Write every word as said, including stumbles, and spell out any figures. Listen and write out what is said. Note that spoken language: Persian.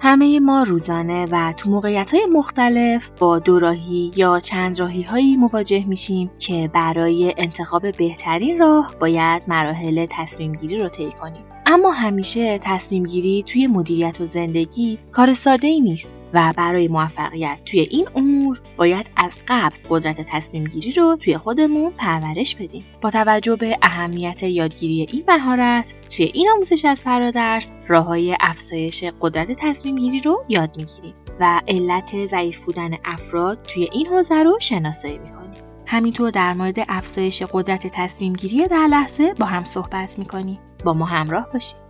همه ما روزانه و تو موقعیت‌های مختلف با دوراهی یا چند راهی‌هایی مواجه میشیم که برای انتخاب بهترین راه باید مراحل تصمیم‌گیری رو طی کنیم. اما همیشه تصمیم‌گیری توی مدیریت و زندگی کار ساده‌ای نیست و برای موفقیت توی این امور باید از قبل قدرت تصمیم‌گیری رو توی خودمون پرورش بدیم. با توجه به اهمیت یادگیری این مهارت، توی این آموزش از فرادرس راه‌های افزایش قدرت تصمیم‌گیری رو یاد می‌گیریم و علت ضعیف بودن افراد توی این حوزه رو شناسایی می‌کنیم. همینطور در مورد افزایش قدرت تصمیم‌گیری در لحظه با هم صحبت می‌کنیم. با ما همراه باشید.